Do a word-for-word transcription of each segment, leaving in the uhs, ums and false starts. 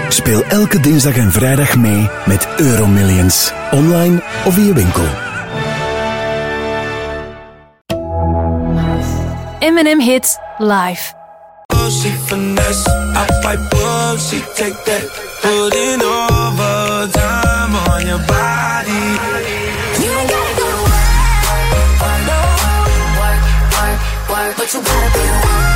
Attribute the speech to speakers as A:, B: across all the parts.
A: Speel elke dinsdag en vrijdag mee met Euromillions. Online of in je winkel.
B: M and M Hits live.
C: She finesse, I fight bull, she take that, putting overtime on your body.
D: You ain't gotta go to work, no, work, work, work, but you gotta be the one.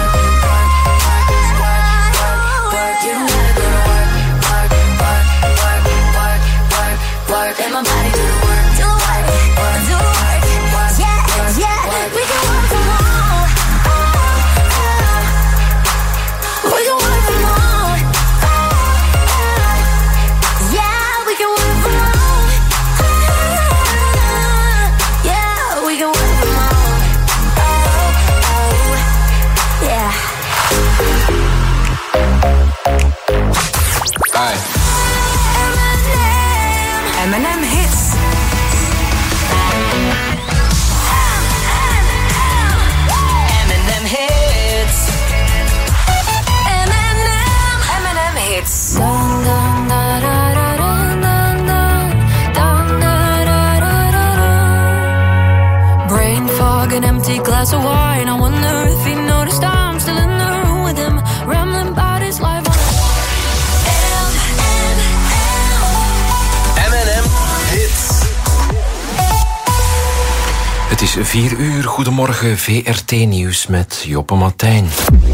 D: You don't gotta go to work, work, work, work, work, work, work, let my body do the work, do the work, do the work, yeah, yeah, we can work from home. We can work from home. Yeah, we can work from home. Yeah, we can work from home. Oh, oh, yeah.
C: Hi.
B: M and M Hits.
D: M and M Hits. M and M. M and M Hits. Dun, dun, da, da, da, dun, dun, dun. Dun, da, da, da, da, da. Brain fog, an empty glass of wine. I wonder if he noticed I'm still in the room with him, rambling about his life on M and M.
C: M and M Hits.
E: Het is vier uur. Goedemorgen, V R T-nieuws met Joppe Martijn.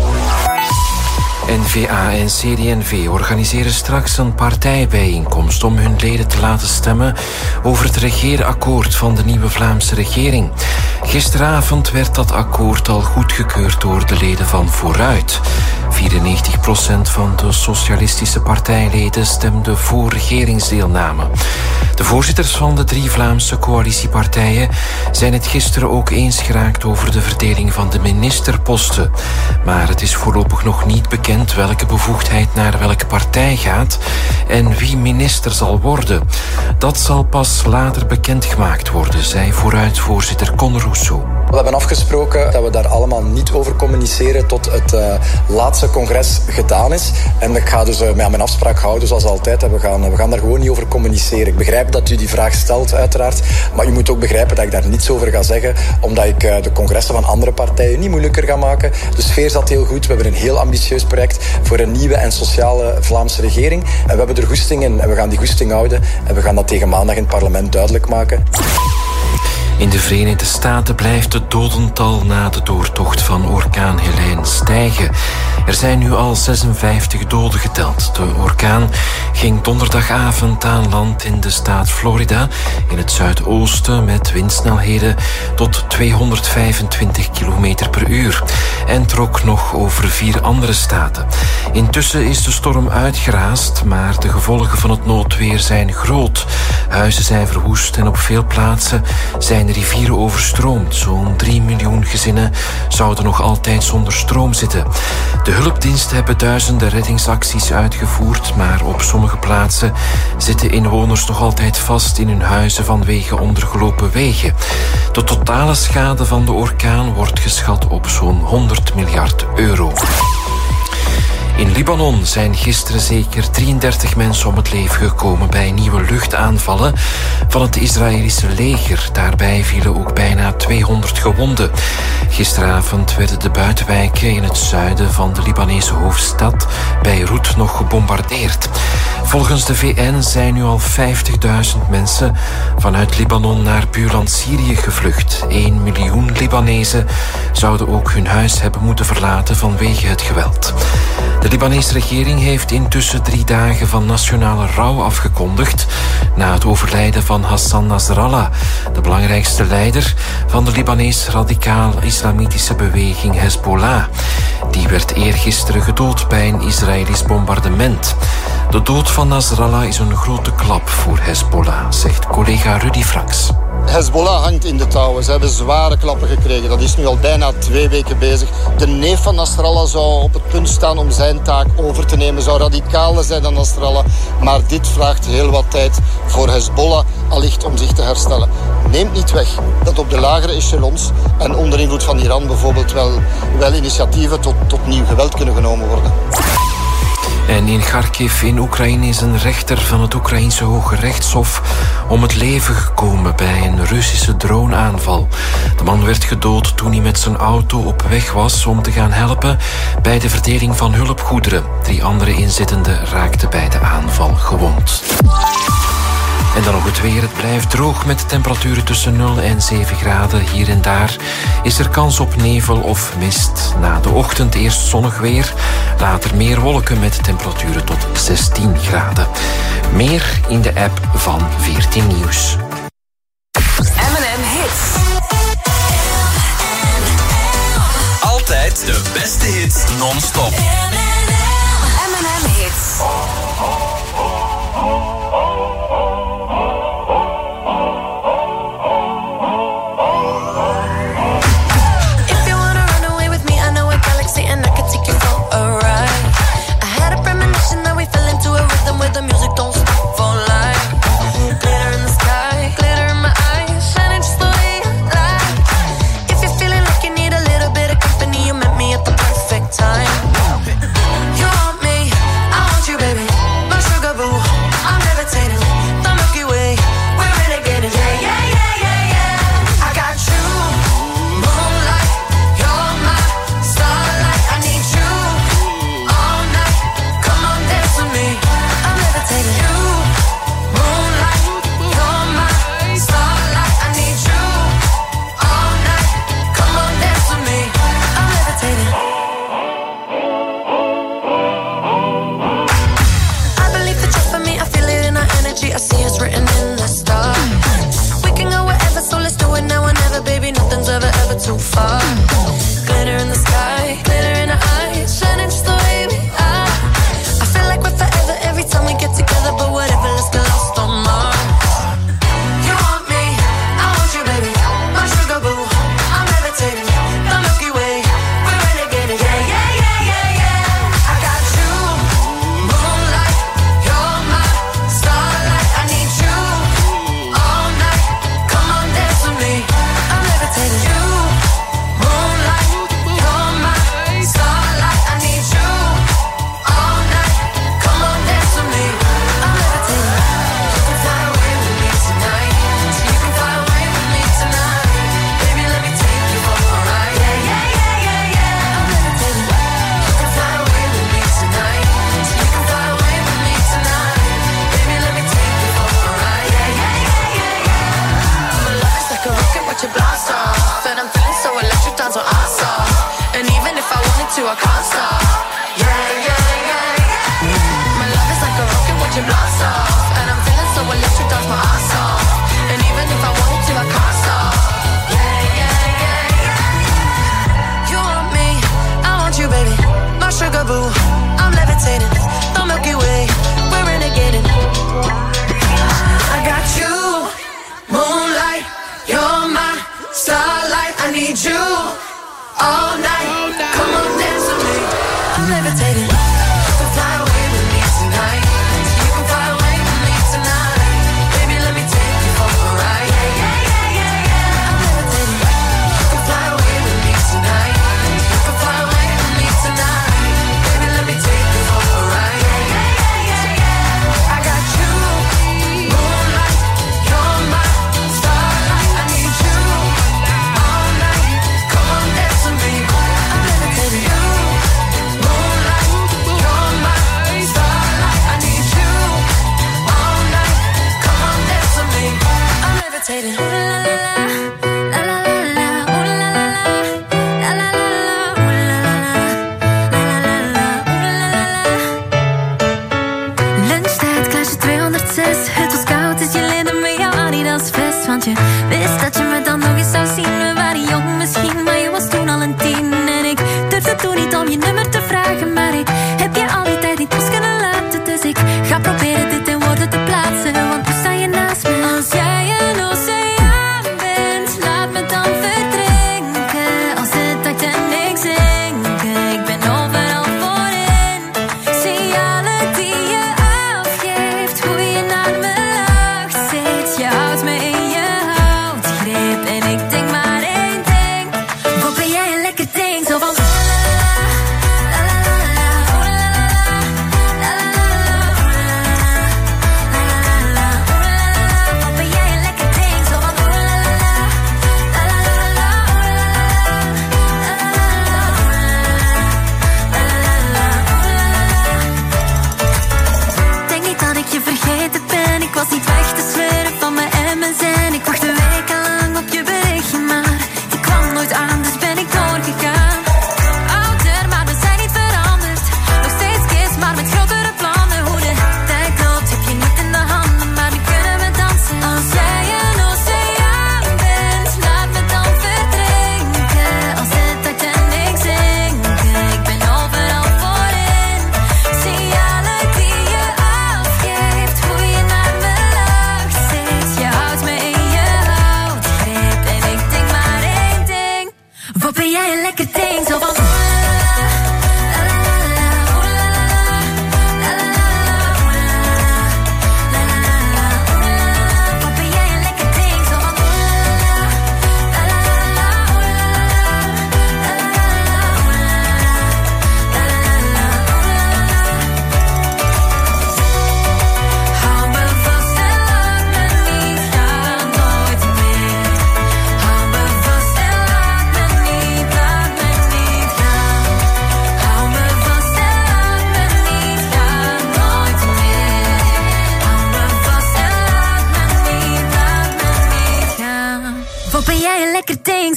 E: N V A en C D N V organiseren straks een partijbijeenkomst om hun leden te laten stemmen over het regeerakkoord van de nieuwe Vlaamse regering. Gisteravond werd dat akkoord al goedgekeurd door de leden van Vooruit. vierennegentig procent van de socialistische partijleden stemde voor regeringsdeelname. De voorzitters van de drie Vlaamse coalitiepartijen zijn het gisteren ook eens geraakt over de verdeling van de ministerposten. Maar het is voorlopig nog niet bekend welke bevoegdheid naar welke partij gaat en wie minister zal worden. Dat zal pas later bekendgemaakt worden, zei Vooruit-voorzitter Con Rousseau.
F: We hebben afgesproken dat we daar allemaal niet over communiceren tot het uh, laatste congres gedaan is. En ik ga dus uh, mijn afspraak houden zoals altijd. En we gaan, we gaan daar gewoon niet over communiceren. Ik begrijp dat u die vraag stelt, uiteraard. Maar u moet ook begrijpen dat ik daar niets over ga zeggen, omdat ik uh, de congressen van andere partijen niet moeilijker ga maken. De sfeer zat heel goed. We hebben een heel ambitieus project voor een nieuwe en sociale Vlaamse regering. En we hebben er goesting in en we gaan die goesting houden. En we gaan dat tegen maandag in het parlement duidelijk maken.
E: In de Verenigde Staten blijft het dodental na de doortocht van orkaan Helene stijgen. Er zijn nu al zesenvijftig doden geteld. De orkaan ging donderdagavond aan land in de staat Florida, in het zuidoosten, met windsnelheden tot tweehonderdvijfentwintig kilometer per uur en trok nog over vier andere staten. Intussen is de storm uitgeraasd, maar de gevolgen van het noodweer zijn groot. Huizen zijn verwoest en op veel plaatsen zijn rivieren overstroomd. Zo'n drie miljoen gezinnen zouden nog altijd zonder stroom zitten. De hulpdiensten hebben duizenden reddingsacties uitgevoerd, maar op sommige plaatsen zitten inwoners nog altijd vast in hun huizen vanwege ondergelopen wegen. De totale schade van de orkaan wordt geschat op zo'n honderd miljard euro. In Libanon zijn gisteren zeker drieëndertig mensen om het leven gekomen bij nieuwe luchtaanvallen van het Israëlische leger. Daarbij vielen ook bijna tweehonderd gewonden. Gisteravond werden de buitenwijken in het zuiden van de Libanese hoofdstad Beirut nog gebombardeerd. Volgens de V N zijn nu al vijftigduizend mensen vanuit Libanon naar buurland Syrië gevlucht. één miljoen Libanezen zouden ook hun huis hebben moeten verlaten vanwege het geweld. De Libanese regering heeft intussen drie dagen van nationale rouw afgekondigd na het overlijden van Hassan Nasrallah, de belangrijkste leider van de Libanese radicaal-islamitische beweging Hezbollah. Die werd eergisteren gedood bij een Israëlisch bombardement. De dood van Nasrallah is een grote klap voor Hezbollah, zegt collega Rudy Franks.
G: Hezbollah hangt in de touwen. Ze hebben zware klappen gekregen. Dat is nu al bijna twee weken bezig. De neef van Nasrallah zou op het punt staan om zijn taak over te nemen. Zou radicaler zijn dan Nasrallah. Maar dit vraagt heel wat tijd voor Hezbollah allicht om zich te herstellen. Neemt niet weg dat op de lagere echelons en onder invloed van Iran bijvoorbeeld wel, wel initiatieven tot, tot nieuw geweld kunnen genomen worden.
E: En En in Kharkiv in Oekraïne is een rechter van het Oekraïense Hoge Rechtshof om het leven gekomen bij een Russische droneaanval. De man werd gedood toen hij met zijn auto op weg was om te gaan helpen bij de verdeling van hulpgoederen. Drie andere inzittenden raakten bij de aanval gewond. En dan nog het weer. Het blijft droog met temperaturen tussen nul en zeven graden. Hier en daar is er kans op nevel of mist. Na de ochtend eerst zonnig weer. Later meer wolken met temperaturen tot zestien graden. Meer in de app van veertien Nieuws.
B: M en M Hits.
H: Altijd de beste hits non-stop.
B: M en M Hits.
I: The music don't stop for life. Glitter in the sky, glitter in my eyes, shining just the way you like. If you're feeling like you need a little bit of company, you met me at the perfect time. You want me, I want you, baby. My sugar boo, I'm levitating. The Milky Way, we're renegading. Yeah, yeah, yeah, yeah, yeah. I got you, moonlight. You're my starlight. I need you all night. Come on, dance with me. You, moonlight, you're my starlight. I need you all night. Come on, dance with me. I'm levitating. I believe that you're for me. I feel it in our energy. I see it's written in the stars. We can go wherever, so let's do it now or never, baby. Nothing's ever, ever too far. Glitter in the sky, glitter in our eyes, shining just the way we are. I feel like we're forever every time we get together, but whatever, let's get lost on Mars. You want me, I want you, baby. My sugar boo, I'm levitating. The Milky Way, we're renegading. Yeah, yeah, yeah, yeah, yeah. I got you, moonlight. You're my starlight. I need you all night. Come on, dance with me. I'm levitating. You, moonlight. You're my starlight. I need you all night. Come on, dance with me. I'm levitating. You can fly away with me tonight. You can fly away with me tonight. Baby, let me take you for a ride. Yeah, yeah, yeah, yeah, yeah. I'm levitating. You can fly away with me tonight. You can fly away with me tonight. Baby, let me take you for a ride. Yeah, yeah, yeah, yeah, yeah. My love is like a rocket, watch it blast off. And I'm feeling so electric, dance on our song. And even if I wanted to, I can't stop. Yeah, yeah, yeah, yeah. My love is like a rocket, watch it blast off. And I'm feeling so electric, dance my ass off. And even if I wanted to, I can't stop. Yeah, yeah, yeah, yeah. You want me, I want you, baby. My sugar boo, I'm levitating. The Milky Way, we're renegading. I got you, moonlight. You're my starlight. I need you all night. Come on, dance with me. I'm levitating. You can fly away with me tonight. You can fly away with me tonight. Baby, let me take you for a ride. Yeah, yeah, yeah, yeah, yeah. I'm levitating. You can fly away with me tonight. You can fly away with me tonight. Baby, let me take you for a ride. Yeah, yeah, yeah, yeah, yeah. I got you, moonlight. You're my starlight. I need you all night. Come on, dance with me. I'm levitating. You, moonlight. You're my starlight. I need you all night. Come on, dance with me. I'm levitating. Ooh la la la, la la la la. Ooh la la la, la la la la. Ooh la la la, la la la la. Ooh la la la. Lunchtijd, klasje tweehonderdzes. Het was koud, dus je leende me jouw Adidas vest. Want je wist dat je me dan nog eens zou zien. We waren jong misschien, maar je was toen al een tien. En ik durfde toen niet om je nummer te vragen. Maar ik heb je al die tijd niet los kunnen laten. Dus ik ga proberen dit in woorden te plaatsen. Want nu sta je naast me. Als jij een oceaan bent, laat me dan verdrinken. Als de tijd en ik zinken, ik ben overal voorin. Signalen die je afgeeft, hoe je naar me lacht zit. Je houdt me in je hout.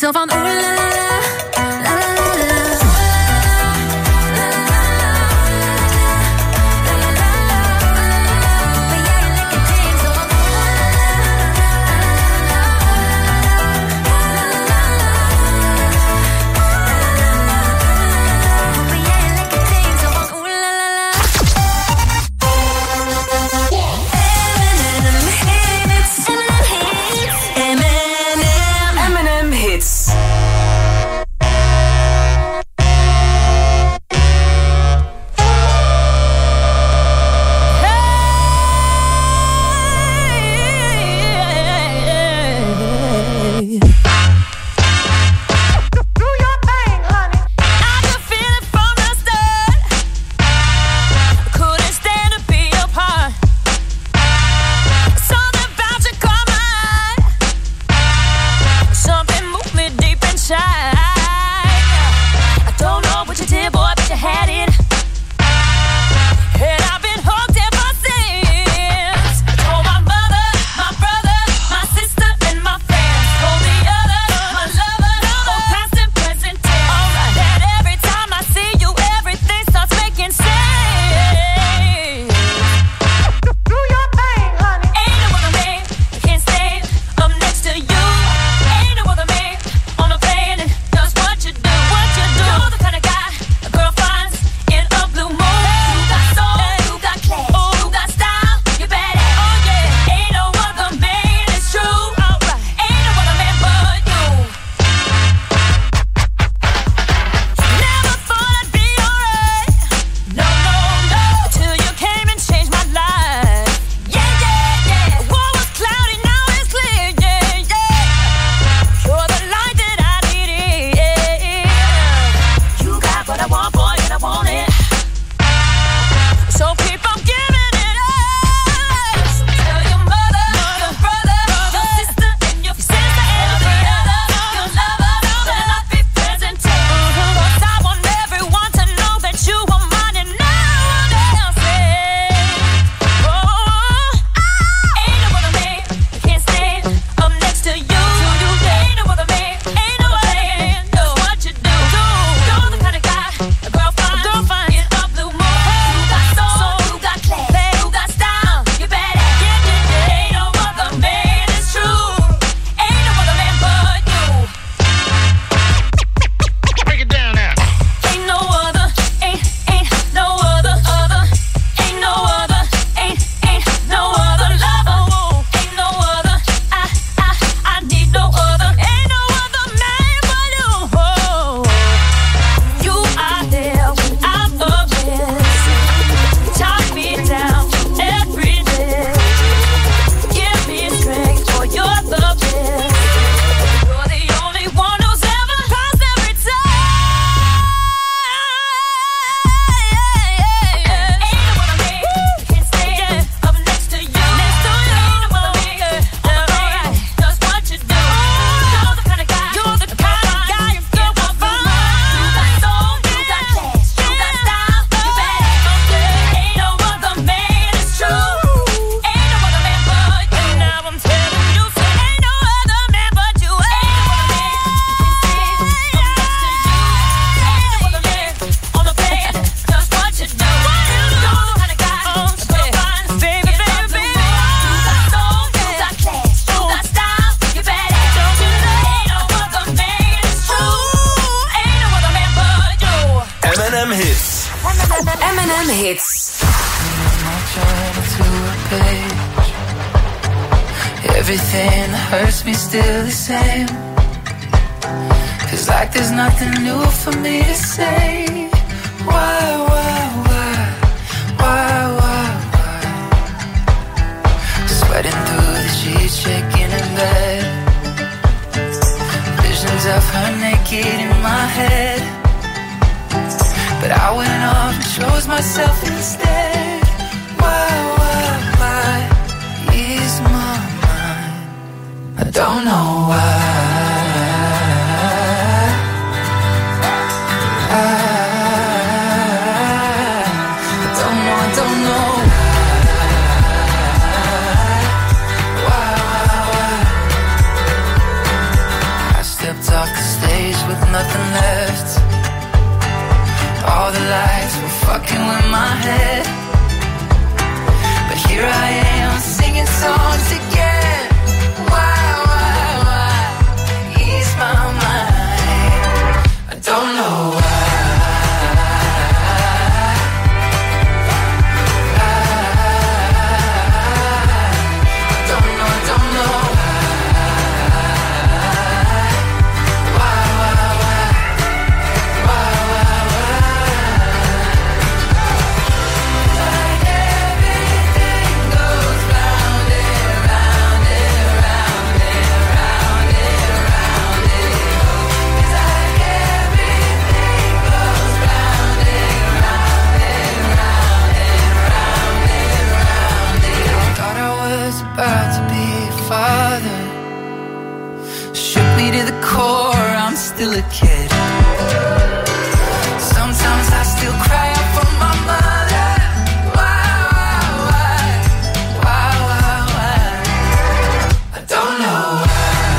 I: zo van oeh la la la, la la la la.
B: Hits.
J: Everything that hurts me still the same. Feels like there's nothing new for me to say. Why, why, why, why, why, why? Sweating through the sheets, shaking in bed. Visions of her naked in my head. But I went off and chose myself instead. Why, why, why is my mind? I don't know why. I, I don't know, I don't know why. Why, why, why? I stepped off the still a kid. Sometimes I still cry out for my mother. Why, why, why, why, why, why? I don't know why.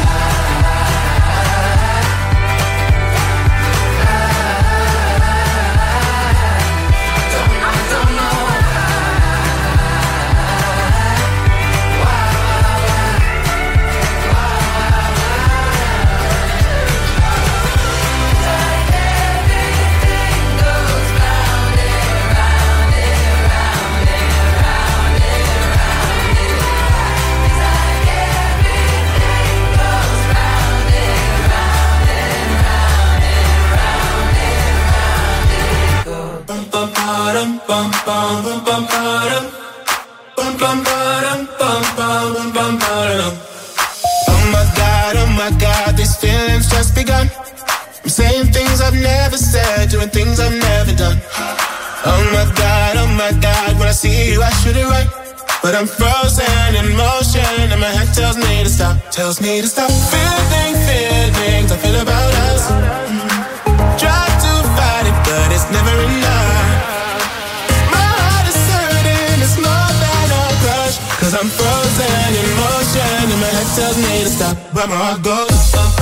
K: Oh my God, oh my God, these feelings just begun. I'm saying things I've never said, doing things I've never done. Oh my God, oh my God, when I see you I should it right, but I'm frozen in motion and my head tells me to stop, tells me to stop. Feeling feelings I feel about us. Try to fight it, but it's never enough. My heart is hurting, it's more than a crush, cause I'm frozen in motion and my head tells me to stop, but my heart goes.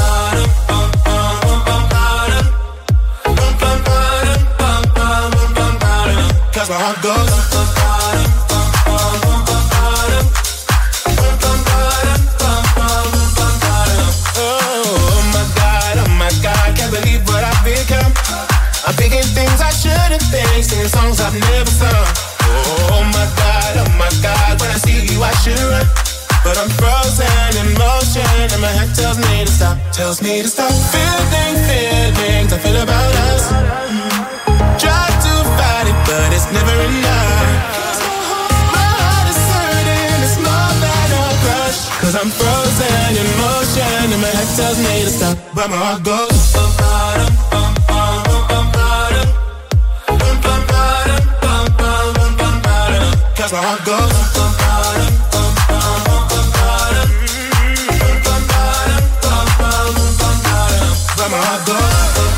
K: Cause my heart goes. Oh my God, oh my God, can't believe what I've become. I'm thinking things I shouldn't think, singing songs I've never sung. Oh my God, oh my God, when I see you I should run, but I'm frozen in motion and my head tells me to stop, tells me to stop. Feeling feelings I feel about us. Try to fight it, but it's never enough. My heart is hurting, it's more than a crush, cause I'm frozen in motion and my head tells me to stop, but my heart goes. Cause my heart goes. But my heart goes.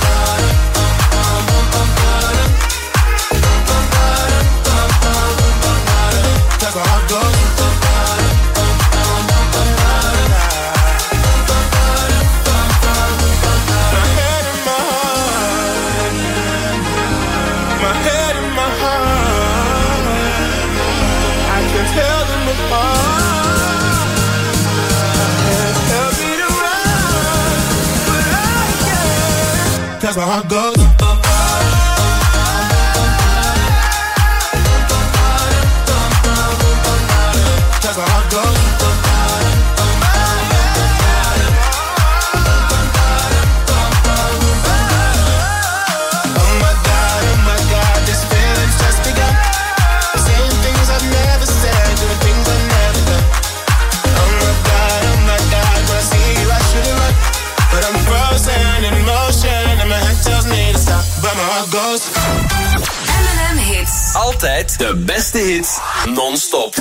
K: Cause my heart goes. My head in my heart. My head in my heart. I can tell them apart. I can't help it around, but I can. Cause my heart goes. Cause my heart goes. Oh my God, oh my God, this feeling's just begun. Saying things I've never said, doing things I've never done. Oh my God, oh my God, when I see you I should've run, but I'm frozen in motion and my head tells me to stop, but my heart goes.
B: M and M Hits.
H: Altijd de beste hits, non-stop.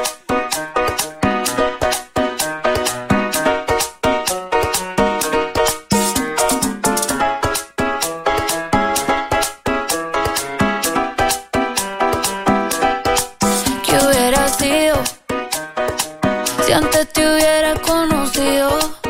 I: ¿Qué hubiera sido si antes te hubiera conocido?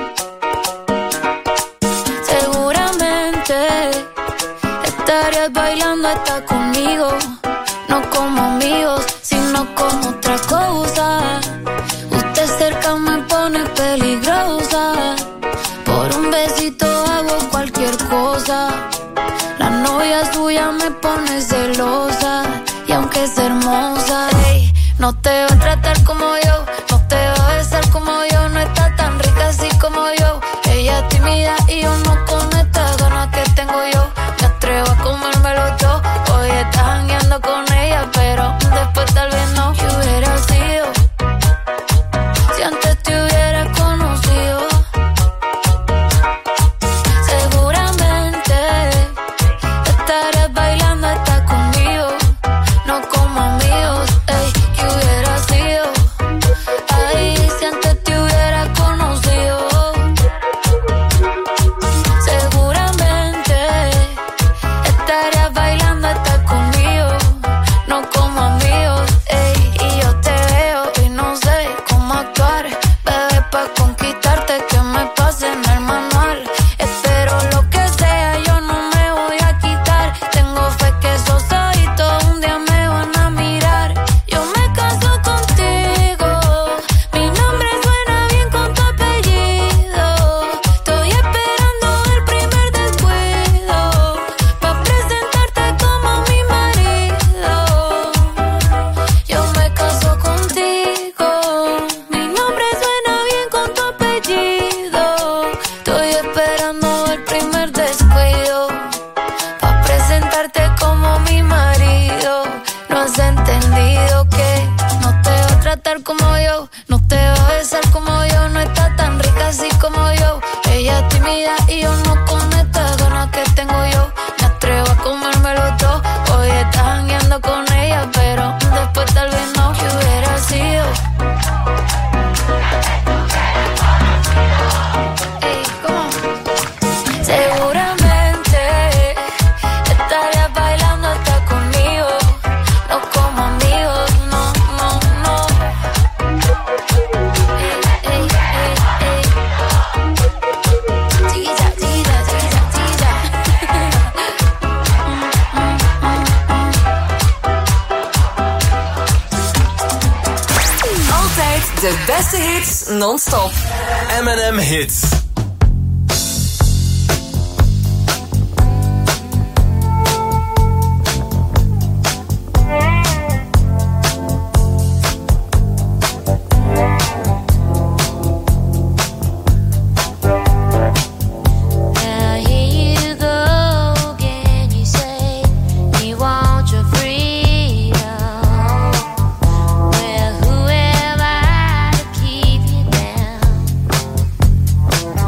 I: Seguramente estarías bailando hasta conmigo, no como amigos, sino como otra cosa. Usted cerca me pone peligrosa, por un besito hago cualquier cosa. La novia suya me pone celosa, y aunque es hermosa, ey, no te va a tratar como yo, no te va a besar como yo, no está tan rica así como yo. Ella es tímida y yo no con estas ganas que tengo yo. Me atrevo a comérmelo yo. Hoy estás jangueando con ella, pero después tal vez no. ¿Qué hubiera sido si antes te hubiera conocido? Seguramente estarías bailando hasta conmigo, no como amigos. Ey, ¿qué hubiera sido has entendido que no te va a tratar como yo, no te va a besar como yo, no está tan rica así como yo. Ella es tímida y yo no con estas ganas que tengo yo. Me atrevo a comérmelo todo. Hoy estás jangueando con ella, pero después tal vez no. ¿Qué hubiera sido? Ey, ¿cómo? Seguramente estarías bailando hasta conmigo, no como amigos, no, no, no. Ey, ey, ey, ey. Chiquita, chiquita, chiquita, chiquita.
B: Altijd de beste hits non-stop.
H: M en M Hits.
I: Now here you go again, you say you want your freedom. Well, who am I to keep you down?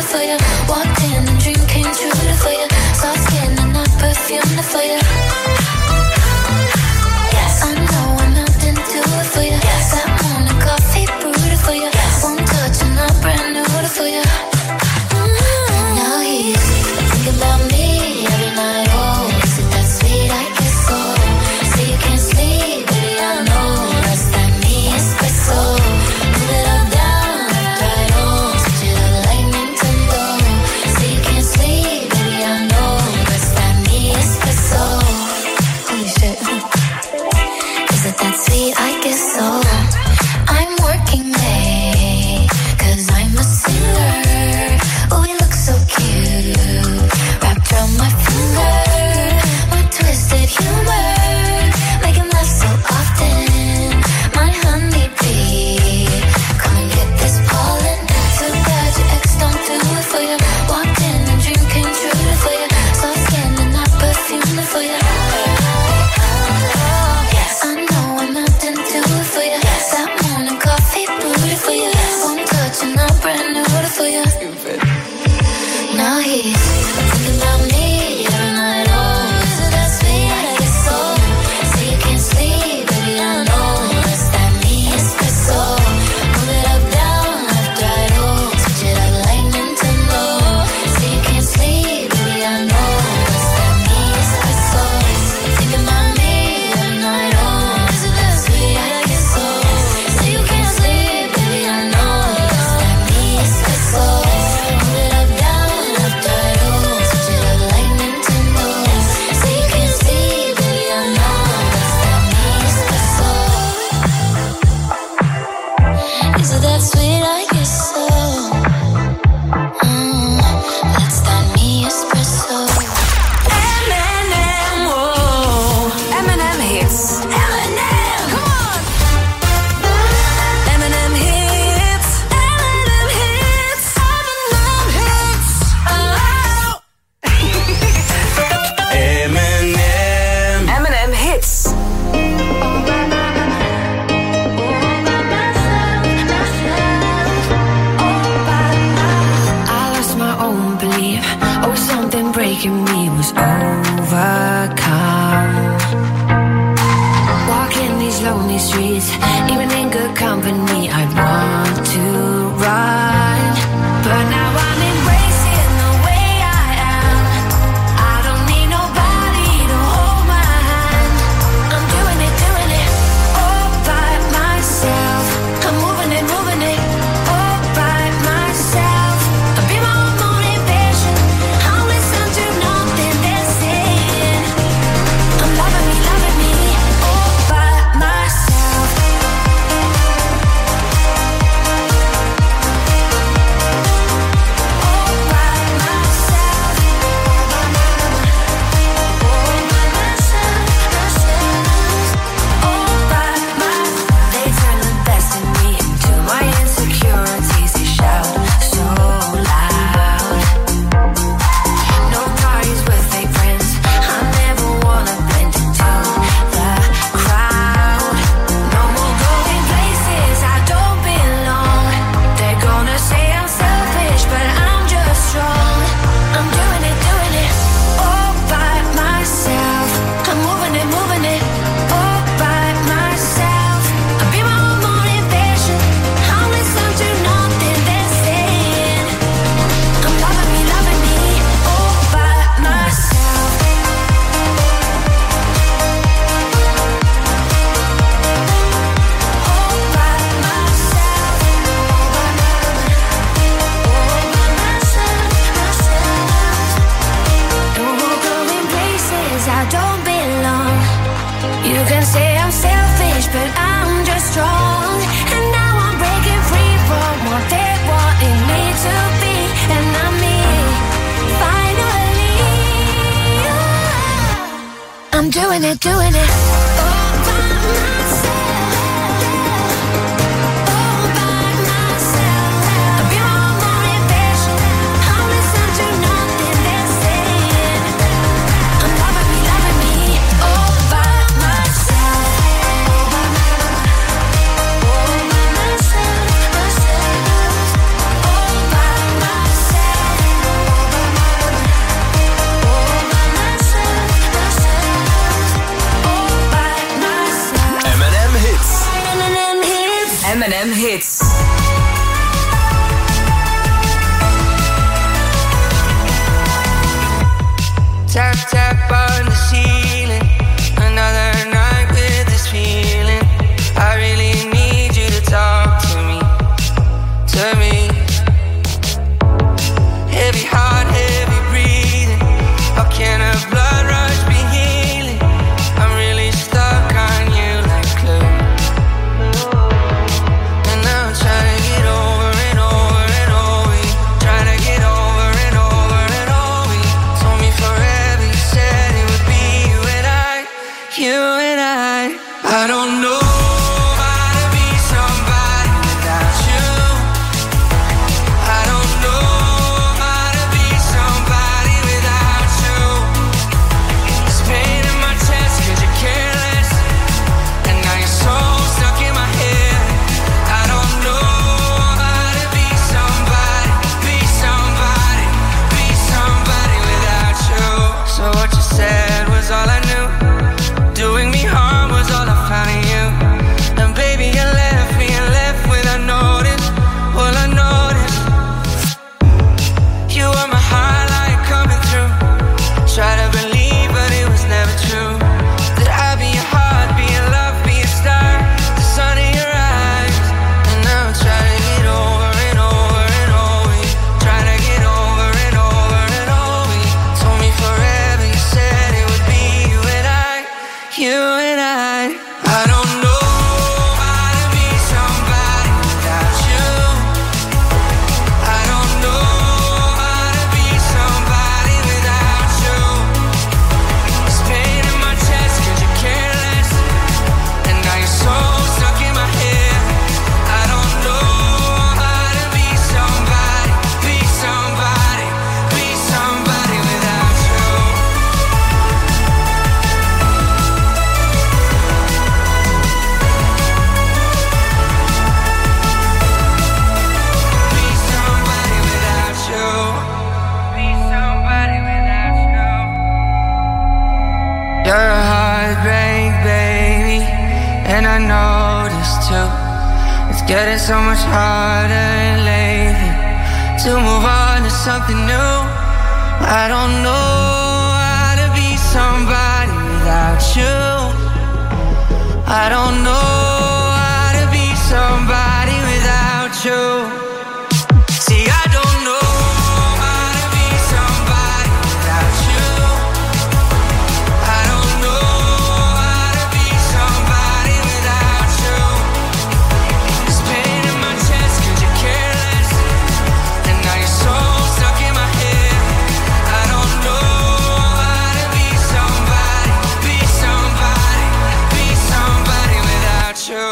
D: for you. Walked in, a dream came true for you. Soft skin and not perfume for you. Yes, I know I'm not into it for you. Yes, that morning coffee brewed for you. Yes, one touch and I'm brand new for you. Mm-hmm. Now he's thinking about me every night. Oh, is it that sweet? I guess so. Say you can't sleep, baby, I know. That's that me espresso. Move it up, down, left, right, oh. Switch it up like Nintendo. Say you can't sleep, baby, I know. That's that me espresso. Holy shit. Is it that sweet? I guess so. I'm working late, cause I'm a singer. Oh, we look so cute, wrapped around my finger. My twisted humor, making laugh so often. My honeybee, come and get this pollen. So bad your ex don't do it for you. Walked in, a dream came true for you. Soft skin and not perfume for you. Yes, I know I'm not into it for you. That morning coffee brewed for you. One touch and I'm brand new for you. Now he's thinking about me every night. Oh, is it that sweet? I guess so. Say you can't sleep, baby, I know. It's that me espresso. Move it up, down, left, right, oh. Switch it up like Nintendo. Say you can't sleep, baby, I know. It's that me espresso. Thinking about me every night. Oh, is it that sweet? I guess so. Say you can't sleep, baby, I know. It's that me espresso. Move it up, down, left, right, oh. Switch it up like Nintendo. Say you can't sleep, baby, I know. It's that me espresso. Is it that sweet? I guess so. Mm, that's that me espresso.
B: M and M, whoa. M and M hits. M and M, come on. M and M hits. M and M hits. M and M hits. Oh.
H: M and M.
B: M and M hits.
J: I lost my own belief. Oh, something breaking me was overcome. Walking these lonely streets, even in good company, I'd want to run. But now I'm embracing the way I am. I don't need nobody to hold my hand. I'm doing it, doing it all by myself. I'm moving it, moving it all by myself. I'll be my own motivation. I'll listen to nothing they're saying. I'm loving me, loving me all by myself. doing it, doing it all by myself. All by myself. I'll be my own motivation. I'll listen to nothing they're saying. I'm loving me, loving me all by myself. All by myself. All by myself, myself. All by myself.
B: M and M Hits.
J: Tap, tap on the ceiling. Another night with this feeling. I really need you to talk to me. To me. Heavy heart, heavy breathing. How can a blood rush be healing? I'm really stuck on you like glue. And now I'm trying to get over and over and over you. Trying to get over and over and over you. Told me forever, you said it would be you and I. You and I. I don't know how to be somebody without you. I don't know how to be somebody without you. It's pain in my chest 'cause you're careless. And now you're so stuck in my head. I don't know how to be somebody, be somebody, be somebody without you. So what you said was all I knew. Doing me harm was all I found in you. And baby, you left me and left without notice. Well, I noticed you were my highlight coming through. Try to believe, but it was never true. That I'd be your heart, be your love, be your star, the sun in your eyes. And now I'm trying to get over and over and over you. Trying to get over and over and over you. Told me forever, you said it would be you and I. You and I. I don't know how to be somebody without you. I don't know how to be somebody without you. It's pain in my chest 'cause you're careless. And now you're so stuck in my head. I don't know how to be somebody, be somebody, be somebody without you. Be somebody without you. Be somebody without you. You're a heartbreak, baby, and I know this too. It's getting so much harder lately to move on to something new. I don't know how to be somebody without you. I don't know how to be somebody without you. See, I don't know how to be somebody without you. I don't know how to be somebody without you. There's pain in my chest 'cause you're careless. And now you're so stuck in my head. I don't know how to be somebody, be somebody, be somebody without you.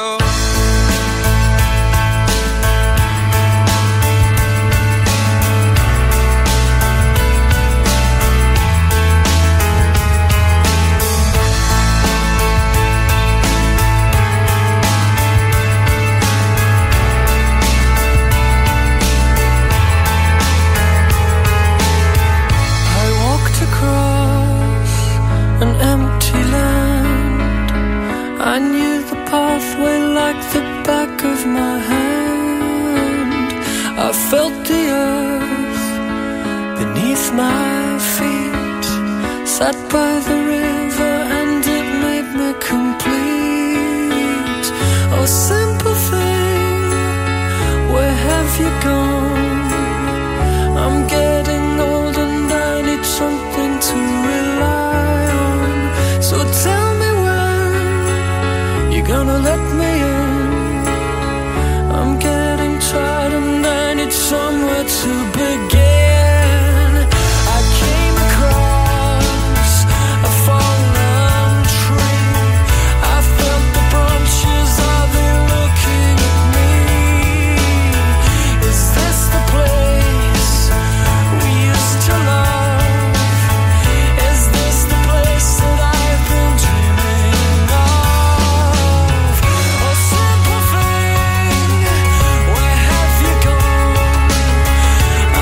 L: I walked across an empty land. I knew the pathway like the back of my hand. I felt the earth beneath my feet. Sat by the river and it made me complete. Oh, simple thing, where have you gone? I'm getting old and I need something to rely on. So tell me when you're gonna let me in. I'm getting tired and I need somewhere to begin. I came across a fallen tree. I felt the branches, are they looking at me? Is this the place we used to love? Is this the place that I've been dreaming of? Oh, simple thing, where have you gone?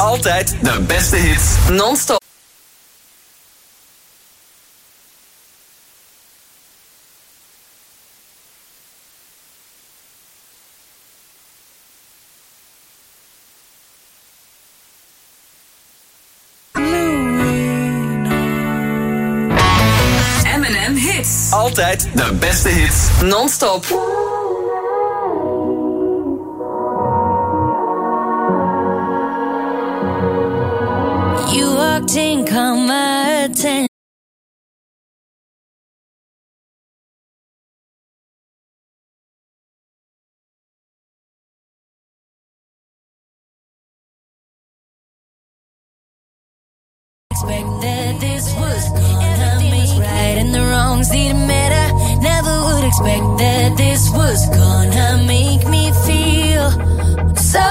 M: Altijd de beste hits.
N: Non-stop.
M: M en M Hits. Altijd de beste hits.
N: Non-stop.
D: You walked in, caught my attention. Expect that this was gonna make right and the wrongs didn't matter. Never would expect that this was gonna make me feel so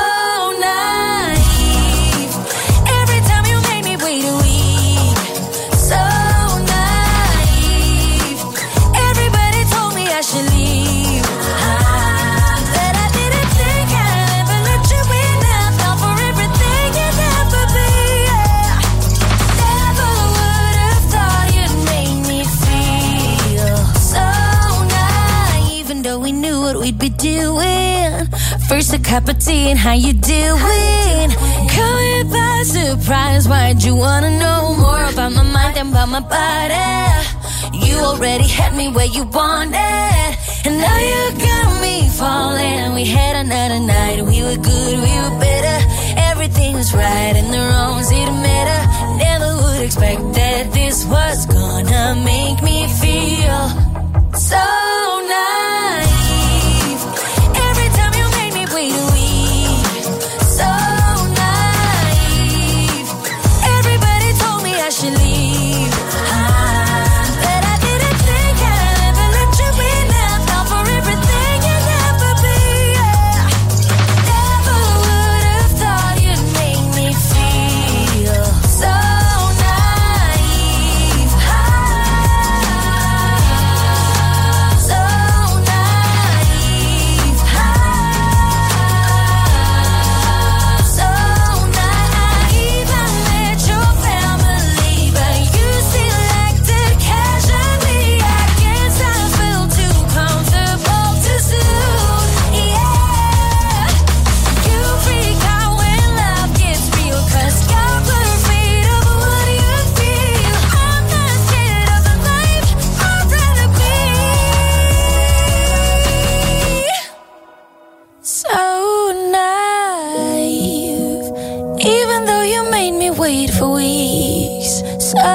D: naive. Every time you made me wait a week, so naive. Everybody told me I should leave. Ah, that I didn't think I'd ever let you in. I fell for everything you'd never be. Yeah. Never would have thought you'd make me feel so naive. Even though we knew what we'd be doing. First a cup of tea and how you doing? Caught by surprise, why'd you wanna know more about my mind than about my body? You already had me where you wanted, and now you got me falling. We had another night, we were good, we were better. Everything was right and the wrongs didn't matter. Never would expect that this was gonna make me feel so naive. Every time you made me wait a week, so naive. Everybody told me I should leave. Ah, that I didn't think I'd ever let you in. I fell for everything you'd never be. Yeah. Never would have thought you'd make me feel so naive. Ah, so naive. Ah, so naive. I met your family, but you still acted casually. I guess I felt too comfortable too soon. Yeah, you freak out when love gets real, 'cause you're afraid of what you feel. I'm not scared of the life I'd rather be. So naive, even though you made me wait for weeks. So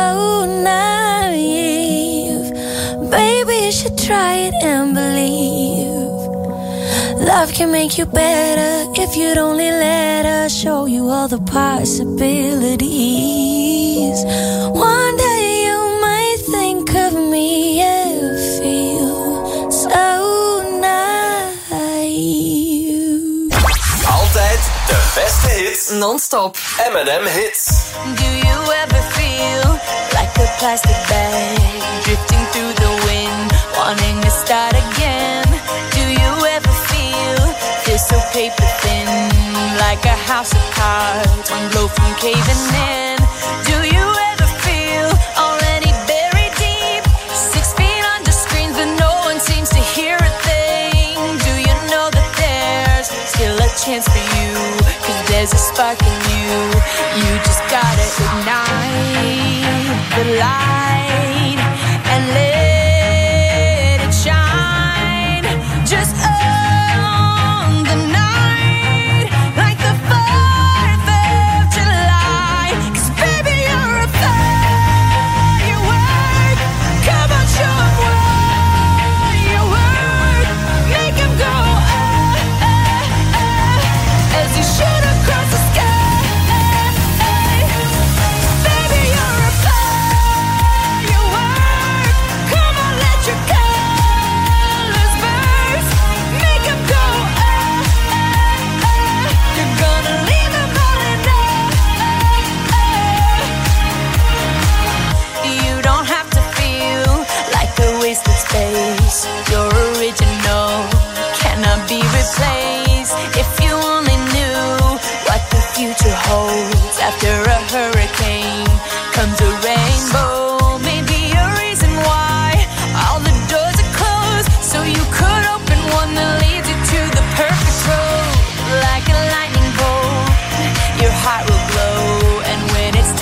D: naive, baby, you should try it and believe. Love can make you better if you'd only let us show you all the possibilities. One day you might think of me and feel so naive.
M: Altijd de beste hits.
N: Non-stop.
M: M en M Hits.
I: Do you ever feel like a plastic bag drifting through the wind, wanting to start again? Do you ever feel this so paper thin, like a house of cards, one blow from caving in? Do you ever feel already buried deep, six feet under screens, but no one seems to hear a thing? Do you know that there's still a chance for you? 'Cause there's a spark in you. You just gotta ignite the light and let it shine. Just on the night, like the fourth of July. 'Cause baby, you're a firework. Come on, show 'em what you work. Make 'em go ah, ah, ah, as you shoot across the sky. Baby, you're a firework.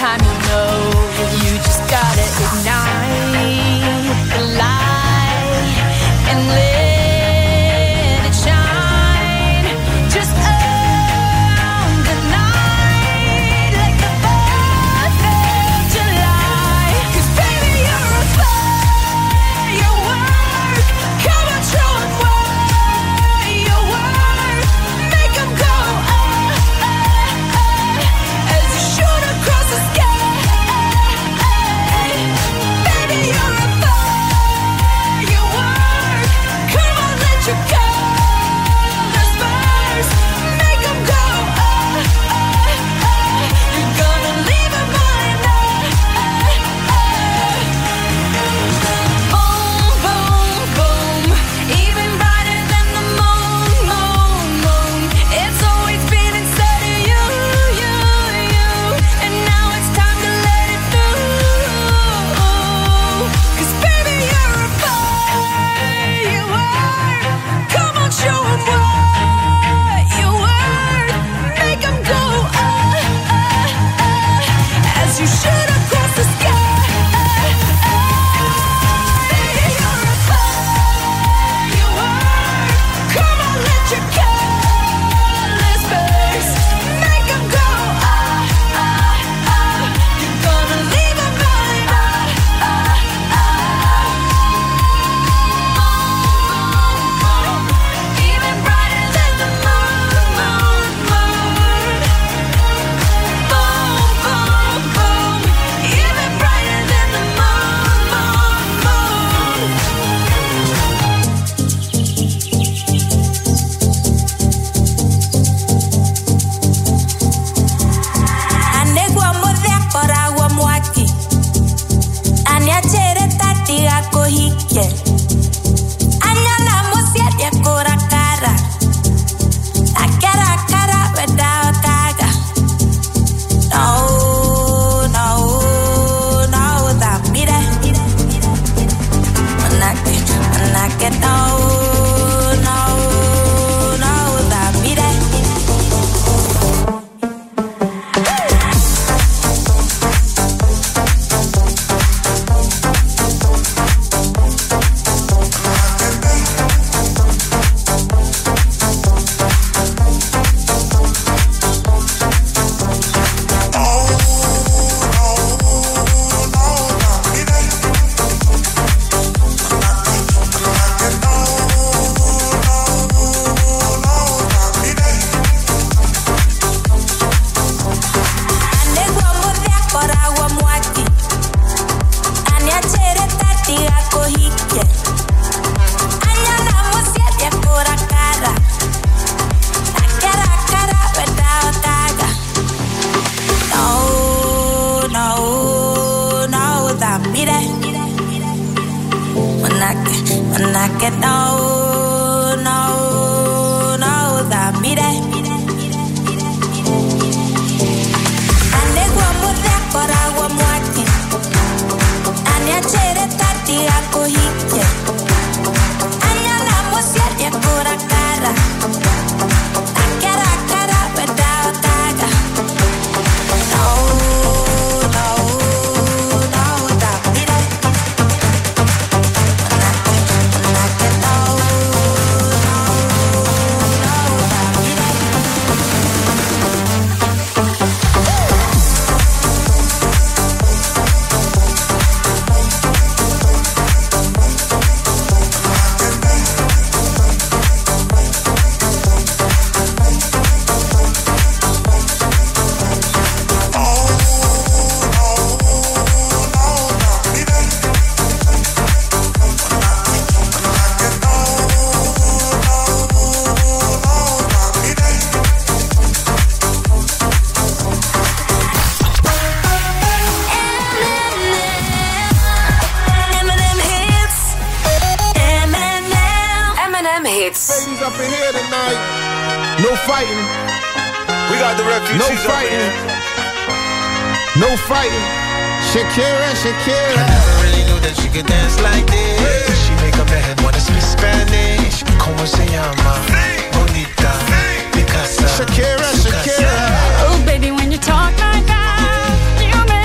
N: time you know you just gotta ignite the light and let it shine. Just own the night like the fourth of July. 'Cause baby, you're a firework. Come on, show 'em what you work. Make 'em go oh, oh, oh, as you shoot across the sky. Baby, you're a firework. Come on, let your colors burst. Make 'em go oh, oh, oh. You're gonna leave 'em behind. Boom, boom, boom. Even brighter than the moon, moon, moon. It's always been inside of you, you, you. And now it's time to let it through. 'Cause baby, you're a firework. Come on, show 'em what you worth. Make 'em go oh, oh, oh, as you shoot across the sky. Baby, you're a firework. Come on, let your colors burst. Make 'em go oh, oh, oh. You're gonna leave 'em behind. Oh, oh, oh. Even brighter than the moon, moon, moon. Boom, boom, boom. Even brighter than the moon, moon, moon. Anegwa modhe koragwa mwaki. Aniachere tati ako hike. Anyala musiete kora kara. Akara kara without kaga. No, no, no, that be that. Manake, manake, no, no, no, that be that. Anegwa modhe koragwa mwaki. Aniachere tati ako hike. Anyala musiete kora kara. Akara kara without kaga. No, no, no, that be that. Manake, manake, no, no, no, that be that. Anegwa modhe koragwa mwaki. Aniachere tati ako hike. Anyala musiete kora kara. Akara kara without kaga. No, no, no, that be that. Manake, manake, no, no, no, that be that. Eminem hits. Eminem. Eminem hits.
O: Ladies up in here tonight. No fighting.
P: We got the refugees
O: No
P: up in
O: fighting.
P: here.
O: No fighting. Shakira, Shakira.
Q: I never really knew that she could dance like this. She make a man wanna speak Spanish. Como se llama? Bonita. Picasa.
O: Shakira, Shakira.
N: Oh, baby, when you talk like that, you make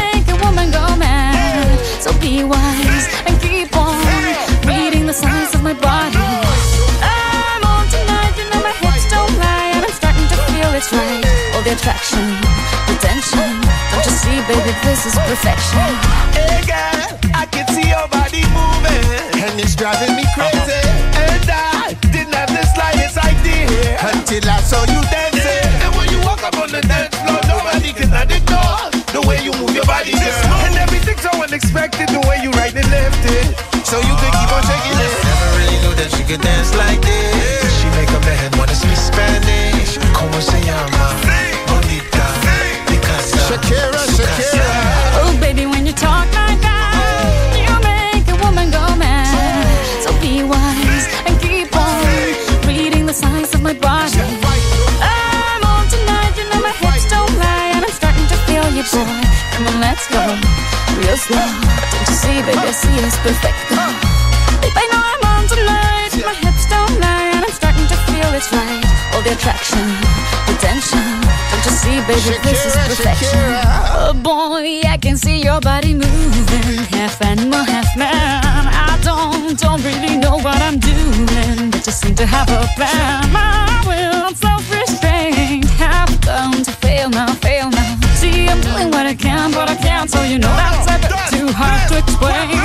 N: attraction, the tension. Don't you see, baby, this is perfection.
O: Hey girl, I can see your body moving, and it's driving me crazy. And I didn't have the slightest idea until I saw you dancing. And when you walk up on the dance floor, nobody can ignore the way you move your body, girl. And everything's so unexpected, the way you right and left it, so you could keep on shaking it.
Q: Never really knew that she could dance like this. She make up her head wanna speak Spanish. Como se llama? Bonita, Picasa,
O: Shakira, Shakira.
N: Oh, baby, when you talk like that, you make a woman go mad. So be wise and keep on reading the signs of my body. I'm on tonight, you know my hips don't lie, and I'm starting to feel you, boy. Come on, let's go real slow. Don't you see, baby, I see it's perfect. Babe, I know I'm on tonight, my hips don't lie, and I'm starting to feel it's right. All the attraction, the tension. Don't you see, baby, this is perfection. Oh boy, I can see your body moving, half animal, half man. I don't, don't really know what I'm doing, but just seem to have a plan. My will, self-restraint, have come to fail now, fail now. See, I'm doing what I can, but I can't, so you know that's a bit too hard to explain.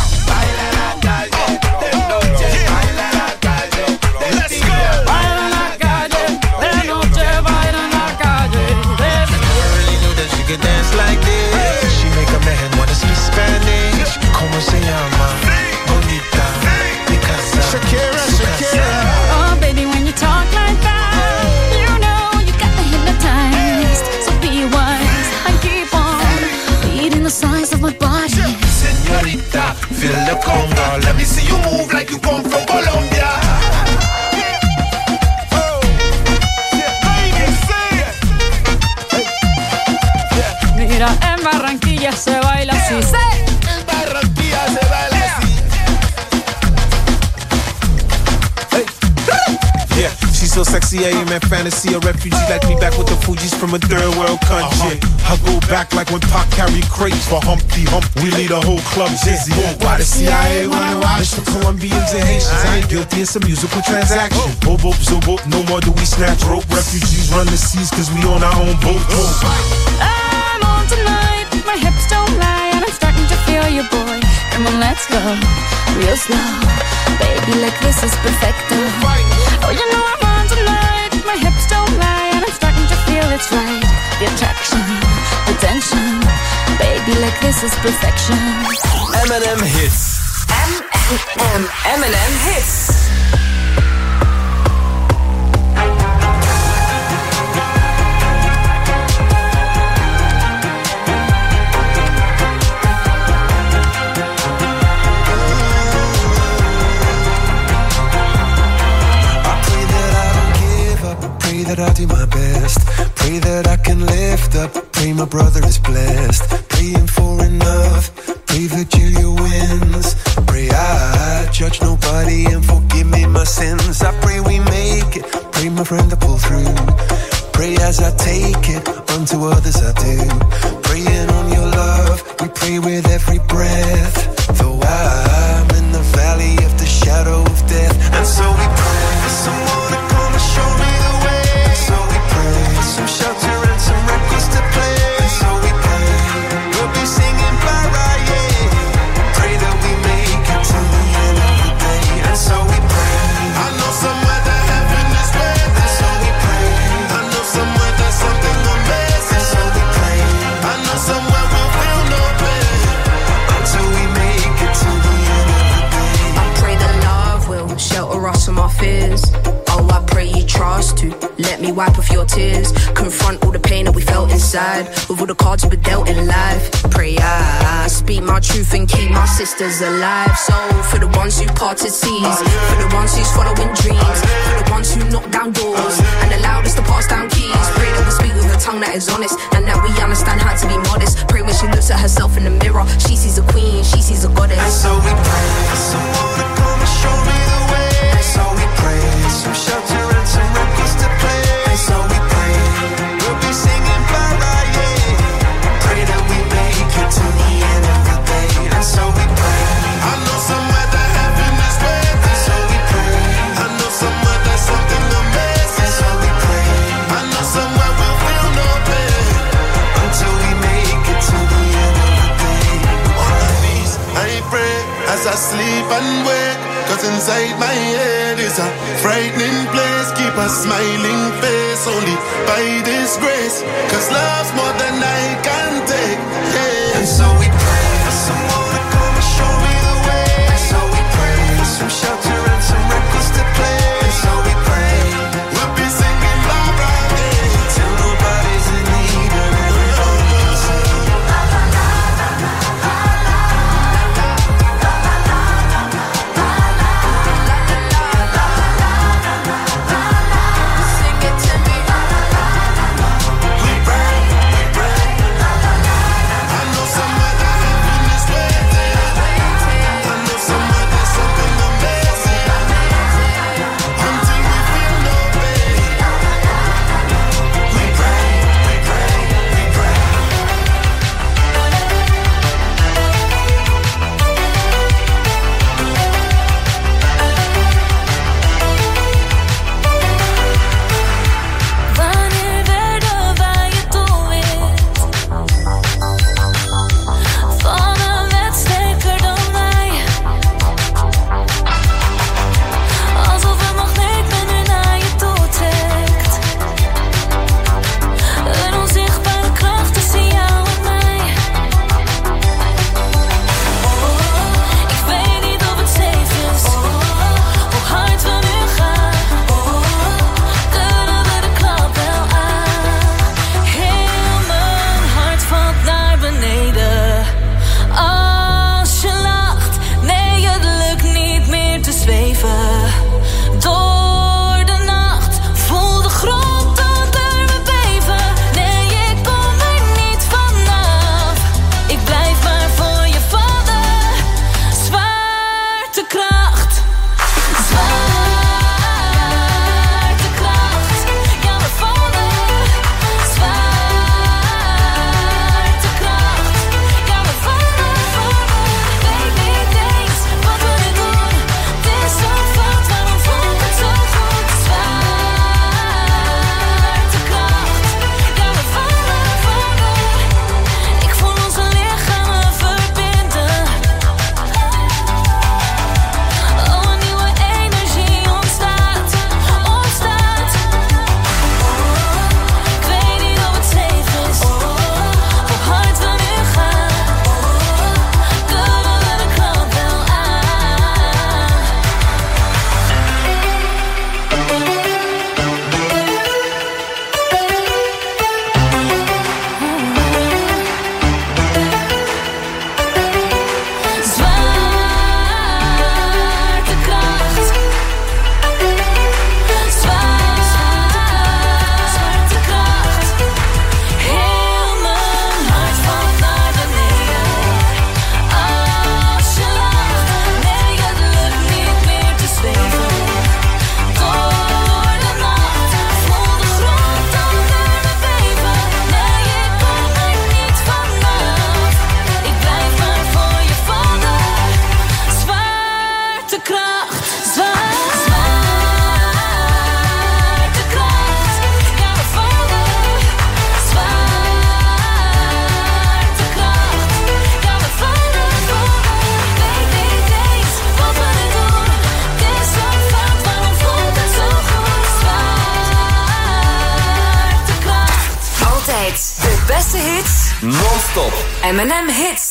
Q: Dance like this. She make a man wanna speak Spanish. Como se llama? Bonita, Picasa,
O: Shakira, Shakira.
N: Oh, baby, when you talk like that, you know you got me hypnotized. So be wise and keep on reading the signs of my body.
O: Señorita, feel the conga. Let me see you move like you come from Colombia.
N: Mira, en Barranquilla se baila así.
O: En Barranquilla se baila así. Hey.
K: Yeah, she's so sexy, I am in fantasy. A refugee like me back with the Fugees from a third world country. Uh-huh. I go back like when Pac carried crates for Humpty Hump. We lead a whole club dizzy. Why the C I A wanna watch the Colombians and Haitians? I ain't guilty, it's a musical transaction. Boop, boop, zo, boop, no more do we snatch rope. Refugees run the seas cause we on our own boat.
N: I'm on tonight, my hips don't lie, and I'm starting to feel you, boy. Come on, let's go real slow. Baby, like this is perfecto. Oh, you know I'm on tonight, my hips don't lie, and I'm starting to feel it's right. The attraction, the tension. Baby, like this is perfection.
M: M and M Hits.
B: M and M. M and M Hits.
R: That I do my best, pray that I can lift up, pray my brother is blessed, praying for enough, pray Virgilia wins, pray I judge nobody and forgive me my sins, I pray we make it, pray my friend to pull through, pray as I take it, unto others I do, praying on your love, we pray with every breath, though I'm in the valley of the shadow of death, and so we pray for someone to come and show me the way. So we pray, some shelter and some records to play. So we pray, we'll be singing para, yeah. Pray that we make it to the end of the day. And so we pray, I know somewhere that heaven is waiting. And so we pray, I know somewhere there's something amazing. So we pray, I know somewhere we'll feel no pain until we make it to the end of the day.
S: I pray that love will shelter us from our fears. Oh, I pray you trust to let me wipe off your tears. Confront all the pain that we felt inside, with all the cards we were dealt in life. Pray I, I speak my truth and keep my sisters alive. So for the ones who parted seas, for the ones who's following dreams, for the ones who knock down doors and allowed us to pass down keys. Pray that we speak with a tongue that is honest, and that we understand how to be modest. Pray when she looks at herself in the mirror, she sees a queen, she sees a goddess.
R: And so we pray for someone to come and show me the way. And so we pray some shelter and some records to play. And so we pray we'll be singing para, yeah. Pray that we make it to the end of the day. And so we pray, I know somewhere that heaven is waiting. And so we pray, I know somewhere there's something amazing. And so we pray, I know somewhere we'll feel no
O: I sleep and wake, cause inside my head is a frightening place. Keep a smiling face only by this grace, cause love's more than I can take, yeah.
Q: And so we pray for someone to come and show me the way. And so we pray for some shelter and some records to play. And so we pray
O: we'll be singing Barbara Day
Q: till nobody's in need and everybody can sing.
B: Non-stop. M en M Hits.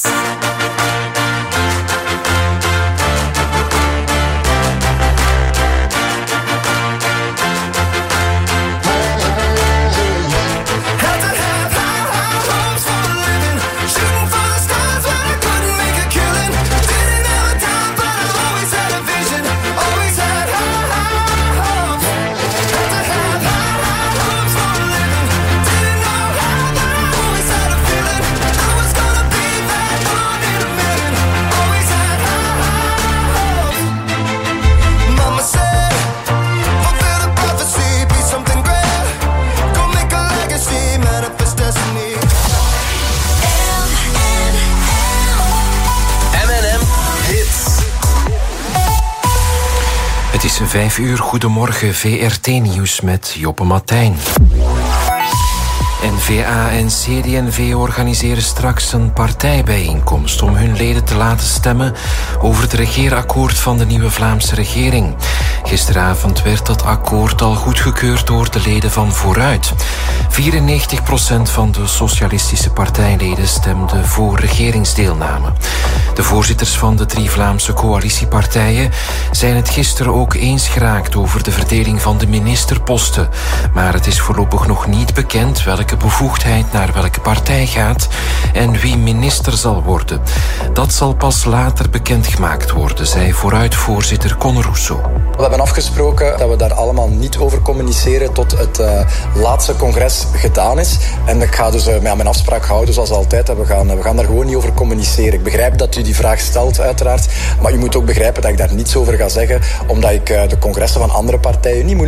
E: Het is vijf uur, goedemorgen, V R T-nieuws met Joppe Martijn. N V A en C D en V organiseren straks een partijbijeenkomst om hun leden te laten stemmen over het regeerakkoord van de nieuwe Vlaamse regering. Gisteravond werd dat akkoord al goedgekeurd door de leden van Vooruit. vierennegentig procent van de socialistische partijleden stemde voor regeringsdeelname. De voorzitters van de drie Vlaamse coalitiepartijen zijn het gisteren ook eens geraakt over de verdeling van de ministerposten. Maar het is voorlopig nog niet bekend welke bevoegdheid naar welke partij gaat en wie minister zal worden. Dat zal pas later bekendgemaakt worden, zei Vooruit-voorzitter Conor Rousseau.
F: We hebben afgesproken dat we daar allemaal niet over communiceren tot het uh, laatste congres gedaan is. En ik ga dus uh, mijn afspraak houden zoals altijd. En we gaan, uh, we gaan daar gewoon niet over communiceren. Ik begrijp dat u die vraag stelt, uiteraard. Maar u moet ook begrijpen dat ik daar niets over ga zeggen, omdat ik uh, de congressen van andere partijen niet moeilijk